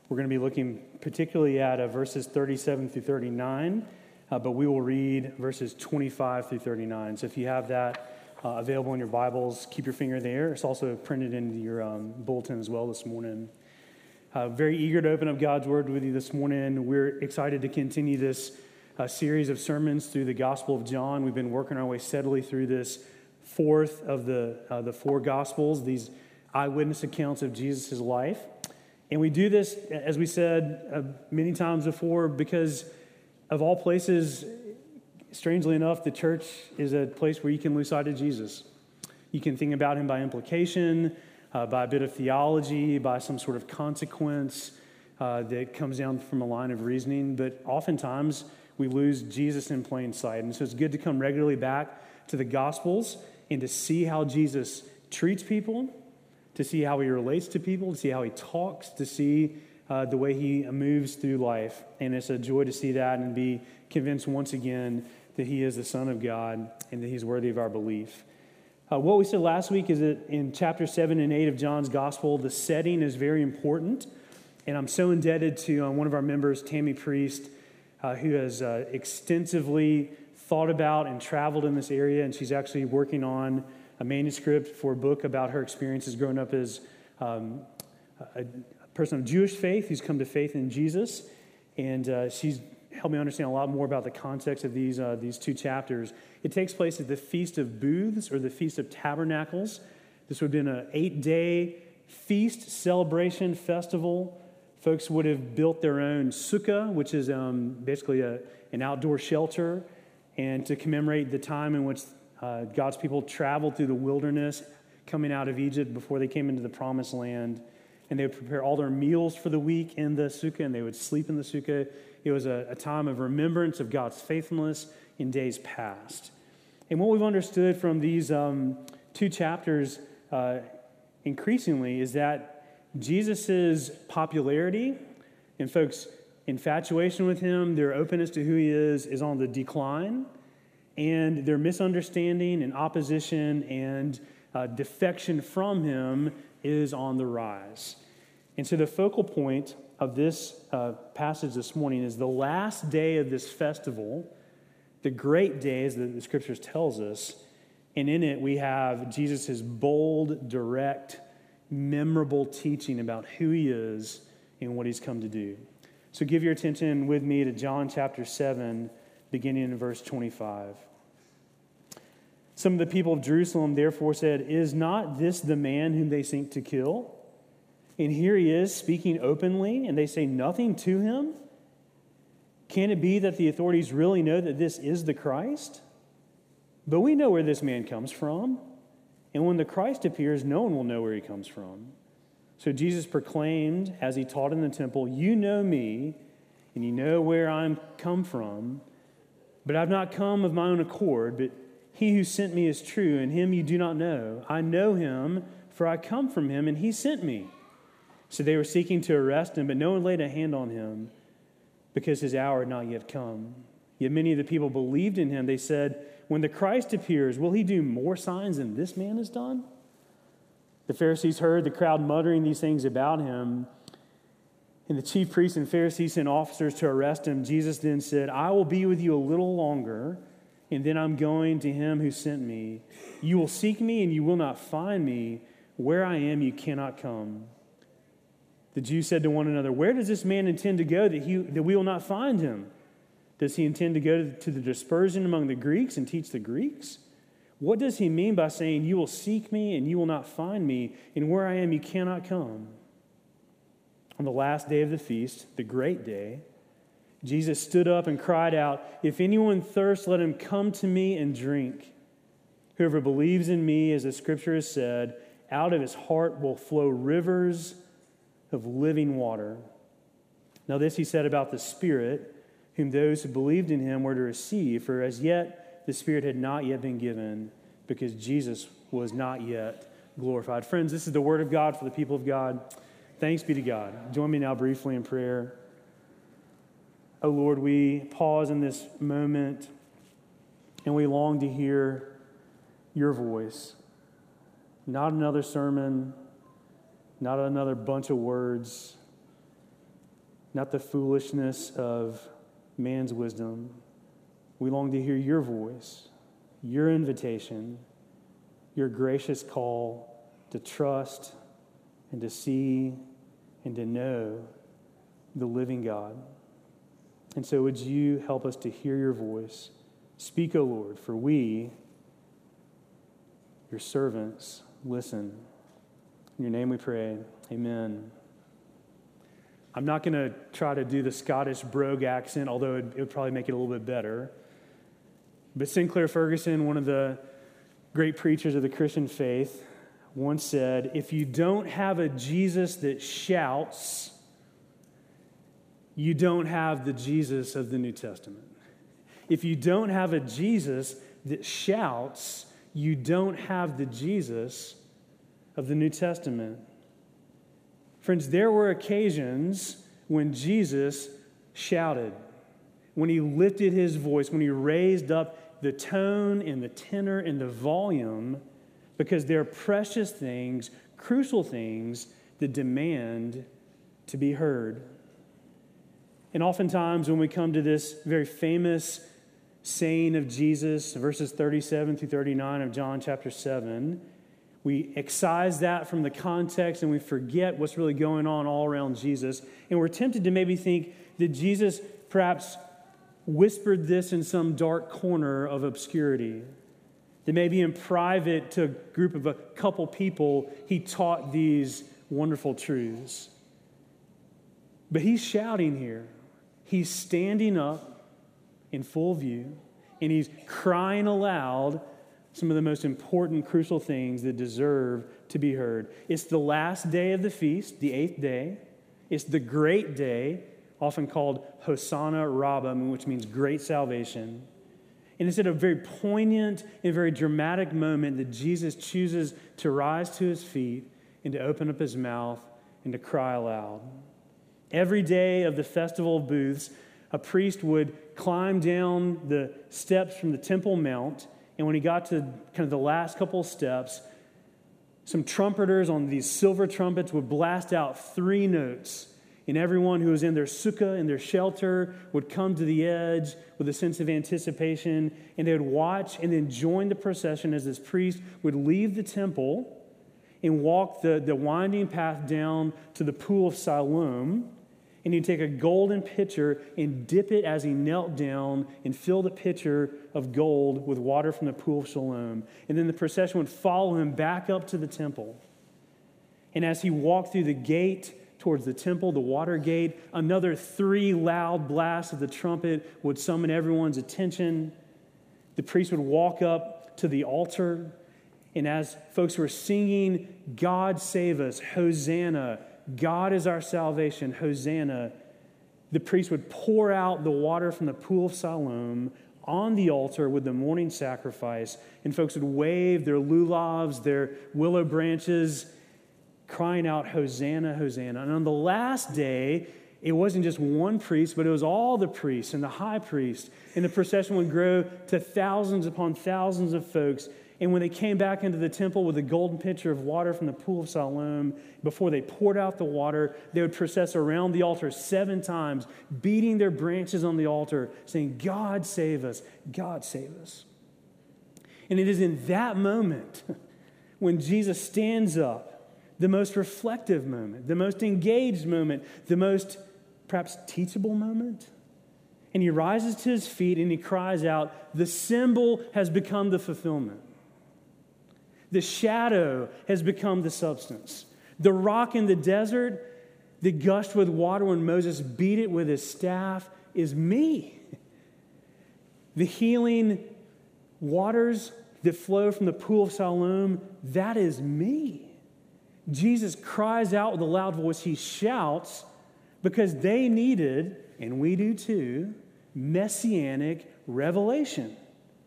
We're going to be looking particularly at verses 37 through 39, but we will read verses 25 through 39. So if you have that available in your Bibles, keep your finger there. It's also printed into your bulletin as well this morning. Very eager to open up God's Word with you this morning. We're excited to continue this series of sermons through the Gospel of John. We've been working our way steadily through this fourth of the four Gospels, these eyewitness accounts of Jesus' life. And we do this, as we said many times before, because of all places, strangely enough, the church is a place where you can lose sight of Jesus. You can think about him by implication, by a bit of theology, by some sort of consequence that comes down from a line of reasoning. But oftentimes, we lose Jesus in plain sight. And so it's good to come regularly back to the Gospels and to see how Jesus treats people, to see how he relates to people, to see how he talks, to see the way he moves through life. And it's a joy to see that and be convinced once again that he is the Son of God and that he's worthy of our belief. What we said last week is that in chapter 7 and 8 of John's Gospel, the setting is very important. And I'm so indebted to one of our members, Tammy Priest, who has extensively thought about and traveled in this area. And she's actually working on a manuscript for a book about her experiences growing up as a person of Jewish faith who's come to faith in Jesus. And she's helped me understand a lot more about the context of these two chapters. It takes place at the Feast of Booths, or the Feast of Tabernacles. This would have been an 8-day feast, celebration, festival. Folks would have built their own sukkah, which is basically an outdoor shelter, and to commemorate the time in which God's people traveled through the wilderness, coming out of Egypt before they came into the Promised Land. And they would prepare all their meals for the week in the sukkah, and they would sleep in the sukkah. It was a time of remembrance of God's faithfulness in days past. And what we've understood from these two chapters increasingly is that Jesus' popularity and folks' infatuation with him, their openness to who he is on the decline, and their misunderstanding and opposition and defection from him is on the rise. And so the focal point of this passage this morning is the last day of this festival, the great day, as the Scriptures tells us, and in it we have Jesus' bold, direct, memorable teaching about who he is and what he's come to do. So give your attention with me to John chapter 7, beginning in verse 25. Some of the people of Jerusalem therefore said, "Is not this the man whom they seek to kill? And here he is speaking openly, and they say nothing to him? Can it be that the authorities really know that this is the Christ? But we know where this man comes from, and when the Christ appears, no one will know where he comes from." So Jesus proclaimed, as he taught in the temple, "You know me, and you know where I'm come from, but I've not come of my own accord, but he who sent me is true, and him you do not know. I know him, for I come from him, and he sent me." So they were seeking to arrest him, but no one laid a hand on him, because his hour had not yet come. Yet many of the people believed in him. They said, "When the Christ appears, will he do more signs than this man has done?" The Pharisees heard the crowd muttering these things about him, and the chief priests and Pharisees sent officers to arrest him. Jesus then said, "I will be with you a little longer, and then I'm going to him who sent me. You will seek me, and you will not find me. Where I am, you cannot come." The Jews said to one another, "Where does this man intend to go that we will not find him? Does he intend to go to the dispersion among the Greeks and teach the Greeks? What does he mean by saying, 'You will seek me, and you will not find me, and where I am, you cannot come'?" On the last day of the feast, the great day, Jesus stood up and cried out, "If anyone thirsts, let him come to me and drink. Whoever believes in me, as the Scripture has said, out of his heart will flow rivers of living water." Now this he said about the Spirit, whom those who believed in him were to receive, for as yet the Spirit had not yet been given, because Jesus was not yet glorified. Friends, this is the word of God for the people of God. Thanks be to God. Join me now briefly in prayer. Oh Lord, we pause in this moment and we long to hear your voice. Not another sermon, not another bunch of words, not the foolishness of man's wisdom. We long to hear your voice, your invitation, your gracious call to trust and to see and to know the living God. And so would you help us to hear your voice? Speak, O Lord, for we, your servants, listen. In your name we pray. Amen. I'm not going to try to do the Scottish brogue accent, although it would probably make it a little bit better. But Sinclair Ferguson, one of the great preachers of the Christian faith, once said, if you don't have a Jesus that shouts, you don't have the Jesus of the New Testament. If you don't have a Jesus that shouts, you don't have the Jesus of the New Testament. Friends, there were occasions when Jesus shouted, when he lifted his voice, when he raised up the tone and the tenor and the volume, because there are precious things, crucial things that demand to be heard. And oftentimes when we come to this very famous saying of Jesus, verses 37 through 39 of John chapter 7, we excise that from the context and we forget what's really going on all around Jesus. And we're tempted to maybe think that Jesus perhaps whispered this in some dark corner of obscurity. That maybe in private to a group of a couple people, he taught these wonderful truths. But he's shouting here. He's standing up in full view, and he's crying aloud some of the most important, crucial things that deserve to be heard. It's the last day of the feast, the 8th day. It's the great day, often called Hosanna Rabbah, which means great salvation. And it's at a very poignant and very dramatic moment that Jesus chooses to rise to his feet and to open up his mouth and to cry aloud. Every day of the Festival of Booths, a priest would climb down the steps from the Temple Mount, and when he got to kind of the last couple of steps, some trumpeters on these silver trumpets would blast out 3 notes, and everyone who was in their sukkah, in their shelter, would come to the edge with a sense of anticipation, and they would watch and then join the procession as this priest would leave the temple and walk the winding path down to the pool of Siloam. And he'd take a golden pitcher and dip it as he knelt down and fill the pitcher of gold with water from the pool of Siloam. And then the procession would follow him back up to the temple. And as he walked through the gate towards the temple, the water gate, another 3 loud blasts of the trumpet would summon everyone's attention. The priest would walk up to the altar. And as folks were singing, God save us, Hosanna, God is our salvation, Hosanna, the priest would pour out the water from the pool of Siloam on the altar with the morning sacrifice, and folks would wave their lulavs, their willow branches, crying out, Hosanna, Hosanna. And on the last day, it wasn't just one priest, but it was all the priests and the high priest, and the procession would grow to thousands upon thousands of folks. And when they came back into the temple with a golden pitcher of water from the pool of Siloam, before they poured out the water, they would process around the altar 7 times, beating their branches on the altar, saying, God save us, God save us. And it is in that moment when Jesus stands up, the most reflective moment, the most engaged moment, the most perhaps teachable moment. And he rises to his feet and he cries out, the symbol has become the fulfillment. The shadow has become the substance. The rock in the desert that gushed with water when Moses beat it with his staff is me. The healing waters that flow from the pool of Siloam, that is me. Jesus cries out with a loud voice. He shouts because they needed, and we do too, messianic revelation.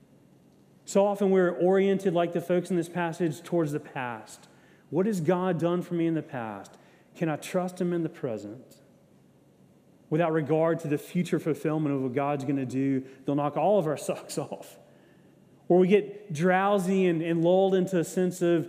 So often we're oriented, like the folks in this passage, towards the past. What has God done for me in the past? Can I trust him in the present? Without regard to the future fulfillment of what God's going to do, they'll knock all of our socks off. Or we get drowsy and lulled into a sense of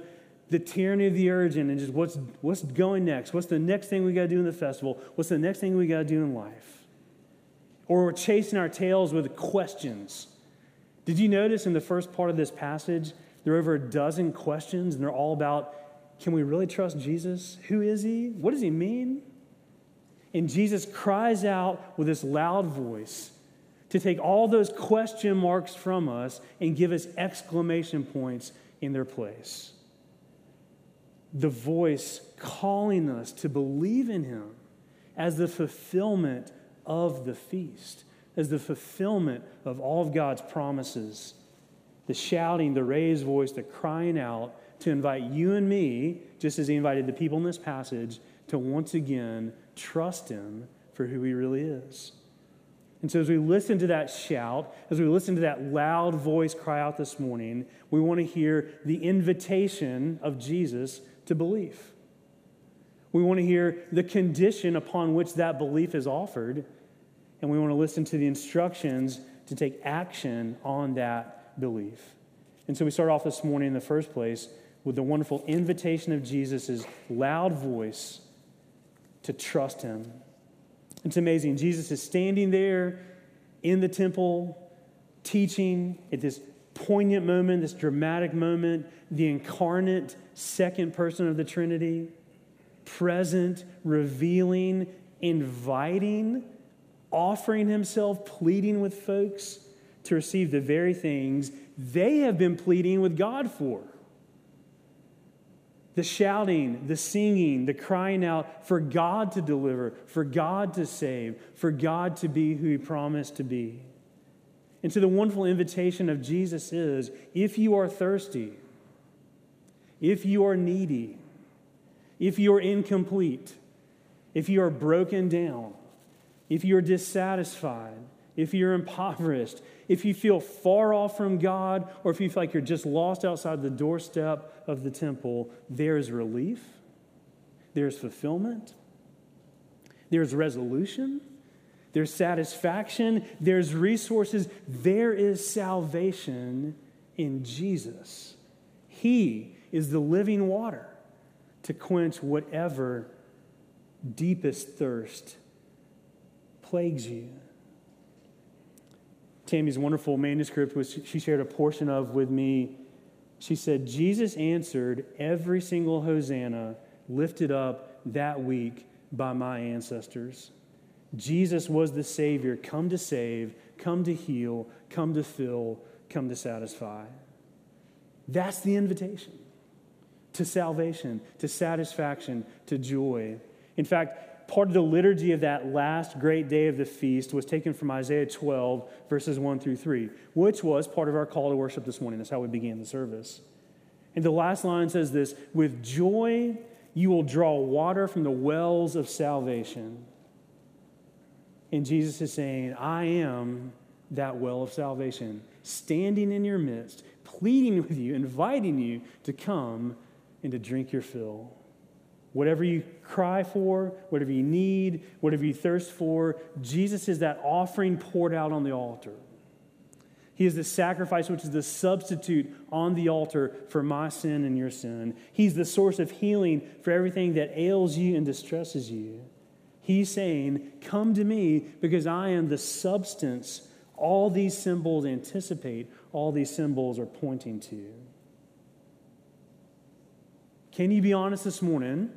the tyranny of the urgent and just what's going next? What's the next thing we got to do in the festival? What's the next thing we got to do in life? Or we're chasing our tails with questions. Did you notice in the first part of this passage, there are over a dozen questions, and they're all about, can we really trust Jesus? Who is he? What does he mean? And Jesus cries out with this loud voice to take all those question marks from us and give us exclamation points in their place. The voice calling us to believe in him as the fulfillment of the feast, as the fulfillment of all of God's promises. The shouting, the raised voice, the crying out to invite you and me, just as he invited the people in this passage, to once again trust him for who he really is. And so as we listen to that shout, as we listen to that loud voice cry out this morning, we want to hear the invitation of Jesus to belief. We want to hear the condition upon which that belief is offered, and we want to listen to the instructions to take action on that belief. And so we start off this morning in the first place with the wonderful invitation of Jesus' loud voice to trust him. It's amazing. Jesus is standing there in the temple, teaching at this poignant moment, this dramatic moment, the incarnate second person of the Trinity, present, revealing, inviting, offering himself, pleading with folks to receive the very things they have been pleading with God for. The shouting, the singing, the crying out for God to deliver, for God to save, for God to be who he promised to be. And so the wonderful invitation of Jesus is, if you are thirsty, if you are needy, if you are incomplete, if you are broken down, if you are dissatisfied, if you're impoverished, if you feel far off from God, or if you feel like you're just lost outside the doorstep of the temple, there is relief, there's fulfillment, there's resolution, there's satisfaction, there's resources, there is salvation in Jesus. He is the living water to quench whatever deepest thirst plagues you. Tammy's wonderful manuscript, which she shared a portion of with me, she said, Jesus answered every single Hosanna lifted up that week by my ancestors. Jesus was the Savior, come to save, come to heal, come to fill, come to satisfy. That's the invitation to salvation, to satisfaction, to joy. In fact, part of the liturgy of that last great day of the feast was taken from Isaiah 12, verses 1 through 3, which was part of our call to worship this morning. That's how we began the service. And the last line says this, with joy you will draw water from the wells of salvation. And Jesus is saying, I am that well of salvation, standing in your midst, pleading with you, inviting you to come and to drink your fill. Whatever you cry for, whatever you need, whatever you thirst for, Jesus is that offering poured out on the altar. He is the sacrifice which is the substitute on the altar for my sin and your sin. He's the source of healing for everything that ails you and distresses you. He's saying, come to me because I am the substance all these symbols anticipate, all these symbols are pointing to. Can you be honest this morning?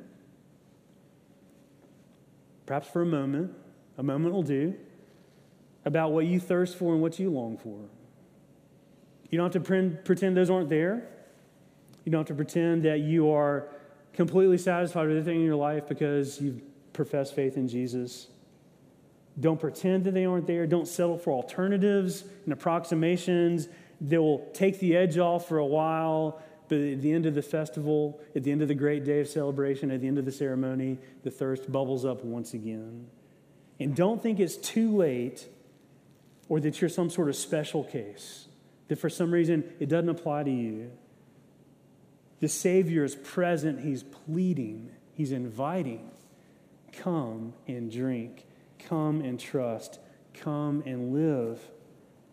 Perhaps for a moment will do, about what you thirst for and what you long for. You don't have to pretend those aren't there. You don't have to pretend that you are completely satisfied with everything in your life because you've professed faith in Jesus. Don't pretend that they aren't there. Don't settle for alternatives and approximations that will take the edge off for a while, but at the end of the festival, at the end of the great day of celebration, at the end of the ceremony, the thirst bubbles up once again. And don't think it's too late or that you're some sort of special case, that for some reason it doesn't apply to you. The Savior is present. He's pleading. He's inviting. Come and drink. Come and trust. Come and live.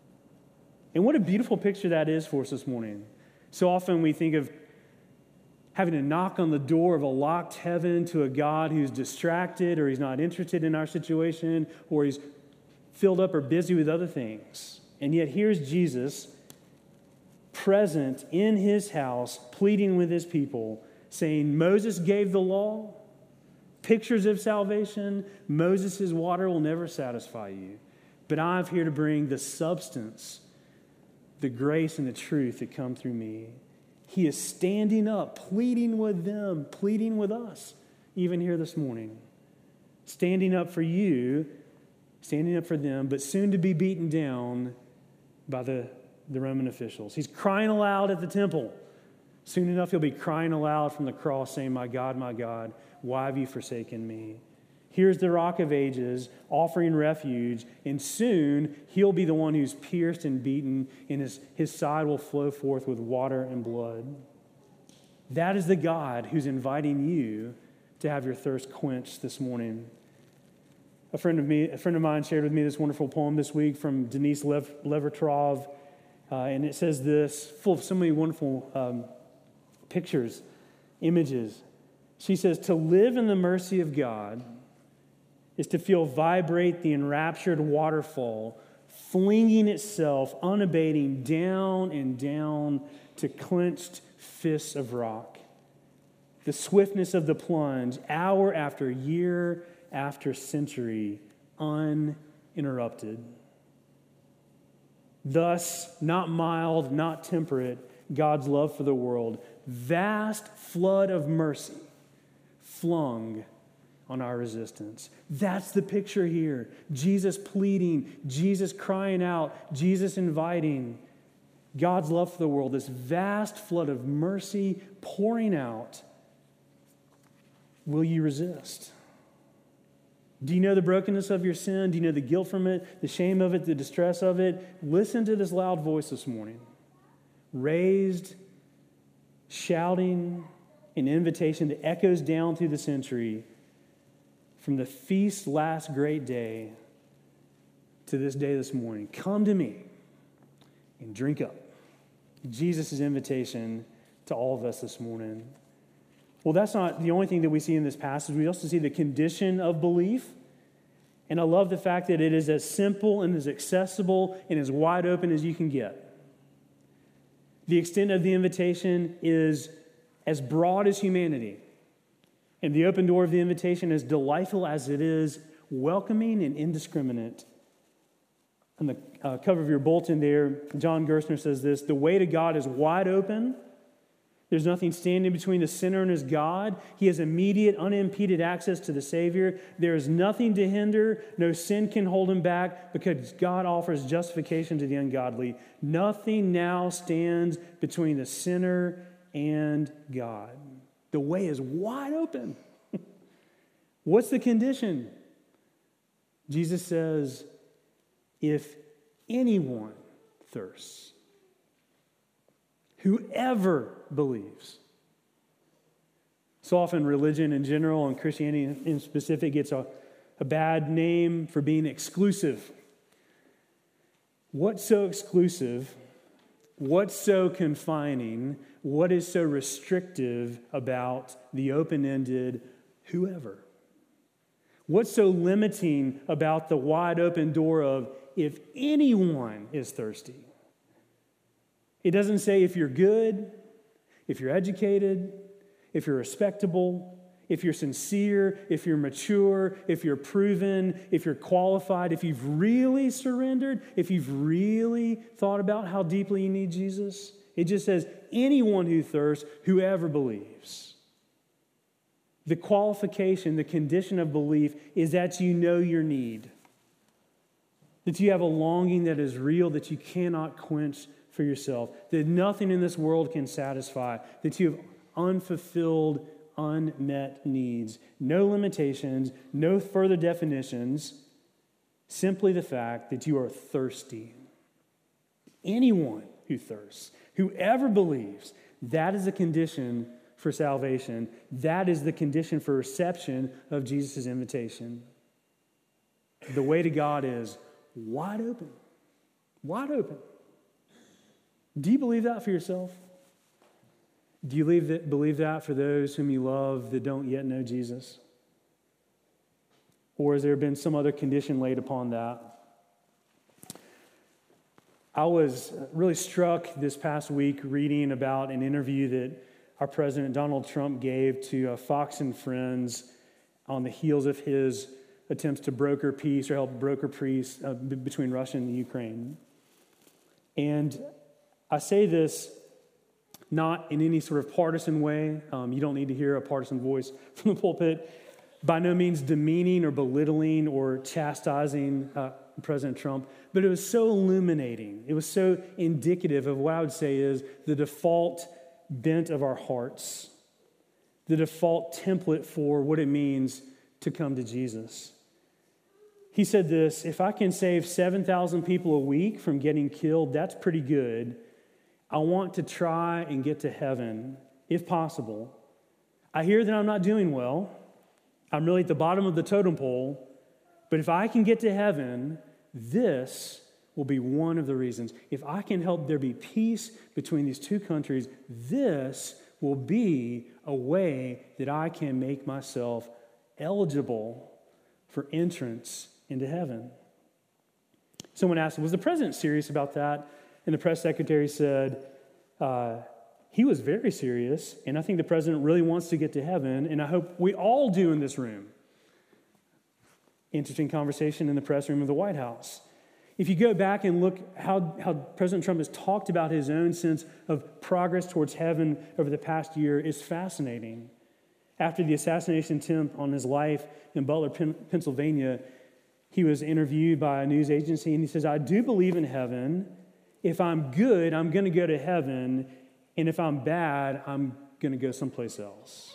And what a beautiful picture that is for us this morning. So often we think of having to knock on the door of a locked heaven to a God who's distracted, or he's not interested in our situation, or he's filled up or busy with other things. And yet here's Jesus present in his house, pleading with his people, saying, Moses gave the law, pictures of salvation. Moses' water will never satisfy you. But I'm here to bring the substance, the grace and the truth that come through me. He is standing up, pleading with them, pleading with us, even here this morning. Standing up for you, standing up for them, but soon to be beaten down by the Roman officials. He's crying aloud at the temple. Soon enough, he'll be crying aloud from the cross, saying, my God, why have you forsaken me? Here's the Rock of Ages offering refuge, and soon he'll be the one who's pierced and beaten, and his side will flow forth with water and blood. That is the God who's inviting you to have your thirst quenched this morning. A friend of mine shared with me this wonderful poem this week from Denise Levertrov, and it says this, full of so many wonderful pictures, images. She says, to live in the mercy of God is to feel vibrate the enraptured waterfall, flinging itself unabating down and down to clenched fists of rock. The swiftness of the plunge, hour after year after century, uninterrupted. Thus, not mild, not temperate, God's love for the world, vast flood of mercy flung on our resistance. That's the picture here. Jesus pleading, Jesus crying out, Jesus inviting. God's love for the world, this vast flood of mercy pouring out. Will you resist? Do you know the brokenness of your sin? Do you know the guilt from it, the shame of it, the distress of it? Listen to this loud voice this morning. Raised, shouting an invitation that echoes down through the century from the feast's last great day to this day this morning. Come to me and drink up. Jesus' invitation to all of us this morning. Well, that's not the only thing that we see in this passage. We also see the condition of belief. And I love the fact that it is as simple and as accessible and as wide open as you can get. The extent of the invitation is as broad as humanity. And the open door of the invitation, as delightful as it is, welcoming and indiscriminate. On the cover of your bulletin there, John Gerstner says this, the way to God is wide open. There's nothing standing between the sinner and his God. He has immediate, unimpeded access to the Savior. There is nothing to hinder. No sin can hold him back because God offers justification to the ungodly. Nothing now stands between the sinner and God. The way is wide open. What's the condition? Jesus says, if anyone thirsts, whoever believes. So often religion in general and Christianity in specific gets a bad name for being exclusive. What's so exclusive? What's so confining? What is so restrictive about the open-ended whoever? What's so limiting about the wide open door of if anyone is thirsty? It doesn't say if you're good, if you're educated, if you're respectable, if you're sincere, if you're mature, if you're proven, if you're qualified, if you've really surrendered, if you've really thought about how deeply you need Jesus. It just says anyone who thirsts, whoever believes. The qualification, the condition of belief is that you know your need. That you have a longing that is real, that you cannot quench for yourself, that nothing in this world can satisfy, that you have unfulfilled, unmet needs, no limitations, no further definitions, simply the fact that you are thirsty. Anyone who thirsts, whoever believes, that is a condition for salvation. That is the condition for reception of Jesus' invitation. The way to God is wide open. Wide open. Do you believe that for yourself? Do you believe that for those whom you love that don't yet know Jesus? Or has there been some other condition laid upon that? I was really struck this past week reading about an interview that our President Donald Trump gave to Fox and Friends on the heels of his attempts to broker peace or help broker peace between Russia and Ukraine. And I say this not in any sort of partisan way. You don't need to hear a partisan voice from the pulpit. By no means demeaning or belittling or chastising President Trump, but it was so illuminating. It was so indicative of what I would say is the default bent of our hearts, the default template for what it means to come to Jesus. He said this: if I can save 7,000 people a week from getting killed, that's pretty good. I want to try and get to heaven, if possible. I hear that I'm not doing well. I'm really at the bottom of the totem pole. But if I can get to heaven, this will be one of the reasons. If I can help there be peace between these two countries, this will be a way that I can make myself eligible for entrance into heaven. Someone asked, was the president serious about that? And the press secretary said, he was very serious, and I think the president really wants to get to heaven, and I hope we all do in this room. Interesting conversation in the press room of the White House. If you go back and look how President Trump has talked about his own sense of progress towards heaven over the past year, it's fascinating. After the assassination attempt on his life in Butler, Pennsylvania, he was interviewed by a news agency, and he says, I do believe in heaven. If I'm good, I'm going to go to heaven. And if I'm bad, I'm going to go someplace else.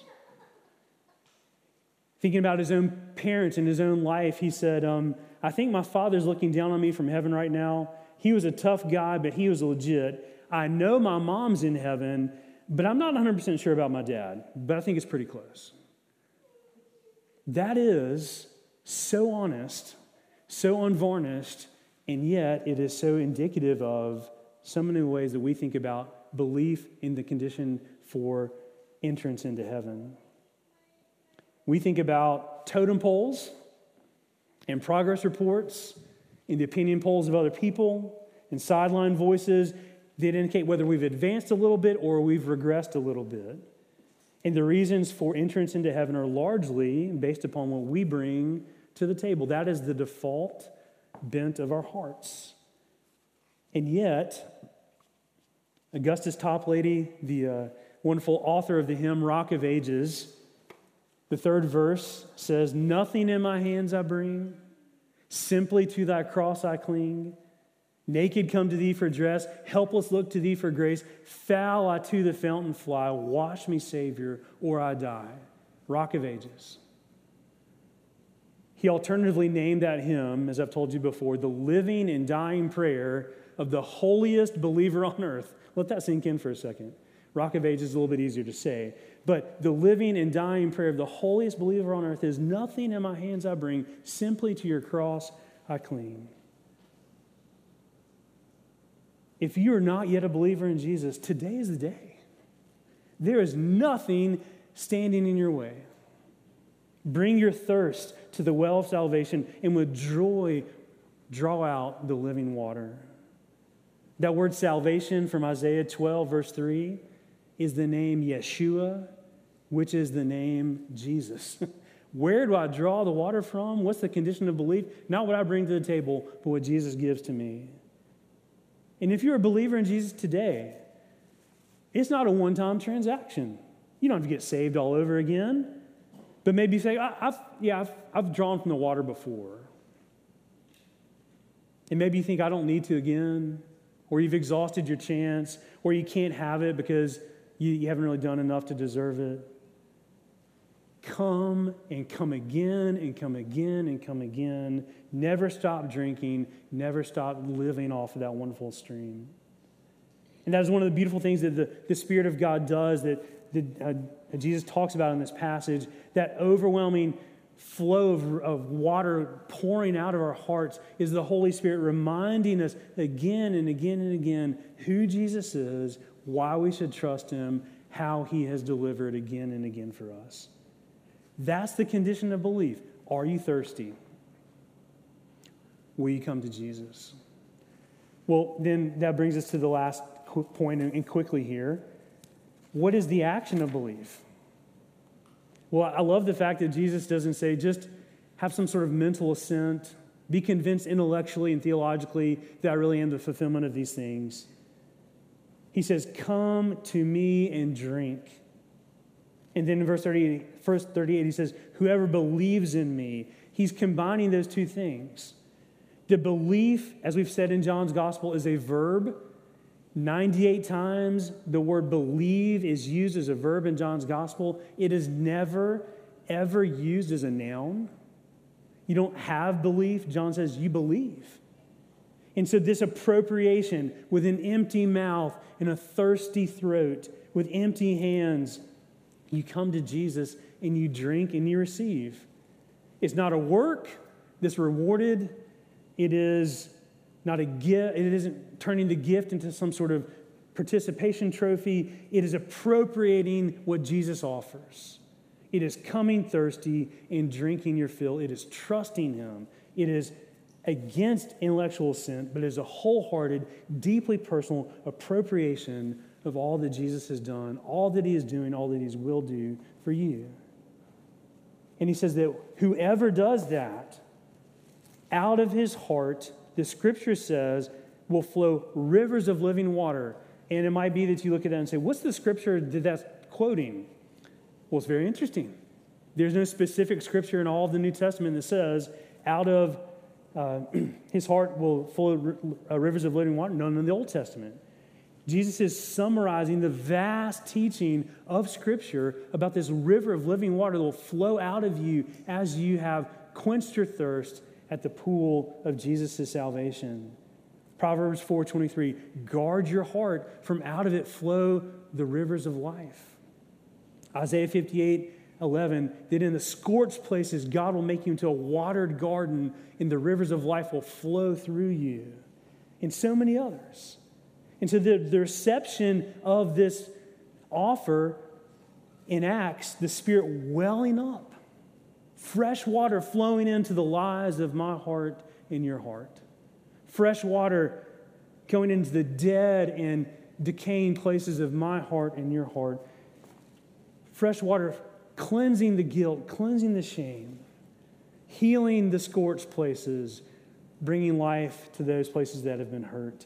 Thinking about his own parents and his own life, he said, I think my father's looking down on me from heaven right now. He was a tough guy, but he was legit. I know my mom's in heaven, but I'm not 100% sure about my dad. But I think it's pretty close. That is so honest, so unvarnished, and yet it is so indicative of so many ways that we think about belief in the condition for entrance into heaven. We think about totem poles and progress reports and the opinion polls of other people and sideline voices that indicate whether we've advanced a little bit or we've regressed a little bit. And the reasons for entrance into heaven are largely based upon what we bring to the table. That is the default bent of our hearts. And yet, Augustus Toplady, the wonderful author of the hymn Rock of Ages, the third verse says, nothing in my hands I bring, simply to thy cross I cling. Naked come to thee for dress, helpless look to thee for grace. Foul I to the fountain fly, wash me, Savior, or I die. Rock of Ages. He alternatively named that hymn, as I've told you before, the living and dying prayer of the holiest believer on earth. Let that sink in for a second. Rock of Ages is a little bit easier to say. But the living and dying prayer of the holiest believer on earth is, nothing in my hands I bring, simply to your cross I cling. If you are not yet a believer in Jesus, today is the day. There is nothing standing in your way. Bring your thirst to the well of salvation and with joy draw out the living water. That word salvation from Isaiah 12, verse 3, is the name Yeshua, which is the name Jesus. Where do I draw the water from? What's the condition of belief? Not what I bring to the table, but what Jesus gives to me. And if you're a believer in Jesus today, it's not a one-time transaction. You don't have to get saved all over again. But maybe you say, I've drawn from the water before. And maybe you think, I don't need to again. Or you've exhausted your chance. Or you can't have it because you haven't really done enough to deserve it. Come and come again and come again and come again. Never stop drinking. Never stop living off of that wonderful stream. And that is one of the beautiful things that the Spirit of God does that Jesus talks about in this passage, that overwhelming flow of water pouring out of our hearts is the Holy Spirit reminding us again and again and again who Jesus is, why we should trust Him, how he has delivered again and again for us. That's the condition of belief. Are you thirsty? Will you come to Jesus? Well, then that brings us to the last point, and quickly here. What is the action of belief? Well, I love the fact that Jesus doesn't say just have some sort of mental assent, be convinced intellectually and theologically that I really am the fulfillment of these things. He says, come to me and drink. And then in verse 38, he says, whoever believes in me. He's combining those two things. The belief, as we've said in John's gospel, is a verb. 98 times the word believe is used as a verb in John's gospel. It is never, ever used as a noun. You don't have belief. John says you believe. And so this appropriation with an empty mouth and a thirsty throat, with empty hands, you come to Jesus and you drink and you receive. It's not a work that's rewarded. It is not a gift. It isn't turning the gift into some sort of participation trophy. It is appropriating what Jesus offers. It is coming thirsty and drinking your fill. It is trusting him. It is against intellectual assent, but it is a wholehearted, deeply personal appropriation of all that Jesus has done, all that he is doing, all that he will do for you. And he says that whoever does that, out of his heart, the scripture says, will flow rivers of living water. And it might be that you look at that and say, what's the scripture that that's quoting? Well, it's very interesting. There's no specific scripture in all of the New Testament that says, out of his heart will flow rivers of living water. None in the Old Testament. Jesus is summarizing the vast teaching of Scripture about this river of living water that will flow out of you as you have quenched your thirst at the pool of Jesus' salvation. Proverbs 4:23, guard your heart, from out of it flow the rivers of life. Isaiah 58:11, that in the scorched places God will make you into a watered garden and the rivers of life will flow through you. And so many others. And so the reception of this offer enacts the Spirit welling up, fresh water flowing into the lives of my heart and your heart. Fresh water going into the dead and decaying places of my heart and your heart. Fresh water cleansing the guilt, cleansing the shame, healing the scorched places, bringing life to those places that have been hurt,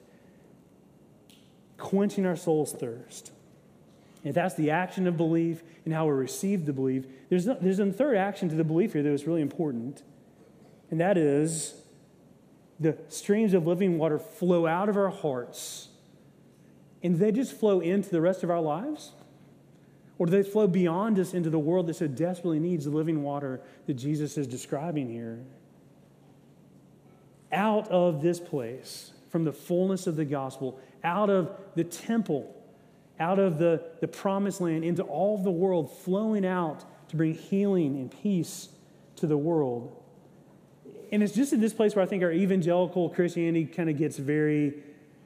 quenching our soul's thirst. If that's the action of belief and how we receive the belief, there's a third action to the belief here that is really important, and that is the streams of living water flow out of our hearts, and they just flow into the rest of our lives? Or do they flow beyond us into the world that so desperately needs the living water that Jesus is describing here? Out of this place, from the fullness of the gospel, out of the temple, out of the promised land, into all of the world, flowing out to bring healing and peace to the world. And it's just in this place where I think our evangelical Christianity kind of gets very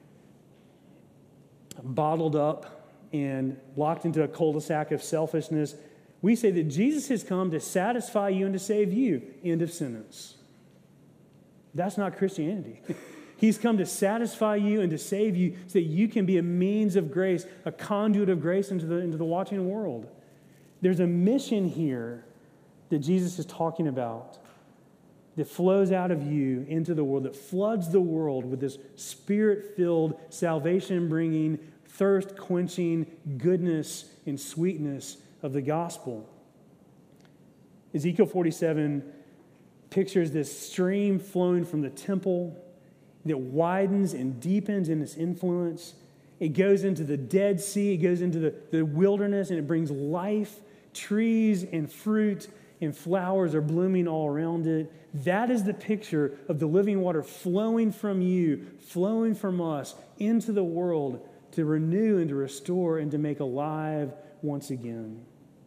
bottled up and locked into a cul-de-sac of selfishness. We say that Jesus has come to satisfy you and to save you. End of sentence. That's not Christianity. He's come to satisfy you and to save you so that you can be a means of grace, a conduit of grace into the watching world. There's a mission here that Jesus is talking about that flows out of you into the world, that floods the world with this Spirit-filled, salvation-bringing, thirst-quenching goodness and sweetness of the gospel. Ezekiel 47 pictures this stream flowing from the temple that widens and deepens in its influence. It goes into the Dead Sea, it goes into the wilderness, and it brings life. Trees and fruit and flowers are blooming all around it. That is the picture of the living water flowing from you, flowing from us into the world to renew and to restore and to make alive once again.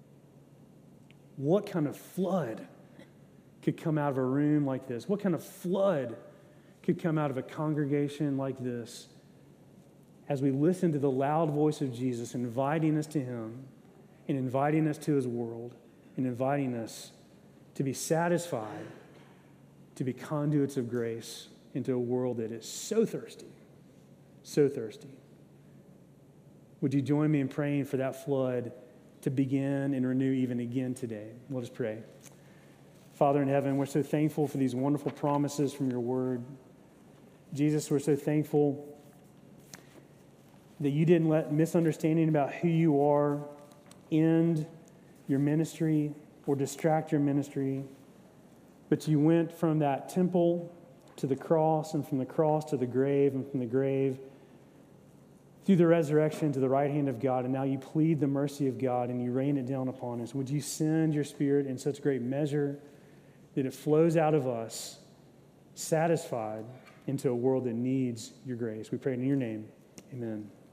What kind of flood could come out of a room like this? What kind of flood could come out of a congregation like this? as we listen to the loud voice of Jesus inviting us to him and inviting us to his world and inviting us to be satisfied, to be conduits of grace into a world that is so thirsty, so thirsty. Would you join me in praying for that flood to begin and renew even again today? Let us pray. Father in heaven, we're so thankful for these wonderful promises from your word. Jesus, we're so thankful that you didn't let misunderstanding about who you are end your ministry or distract your ministry, but you went from that temple to the cross, and from the cross to the grave, and from the grave through the resurrection to the right hand of God, and now you plead the mercy of God and you rain it down upon us. Would you send your Spirit in such great measure that it flows out of us, satisfied, into a world that needs your grace? We pray in your name. Amen.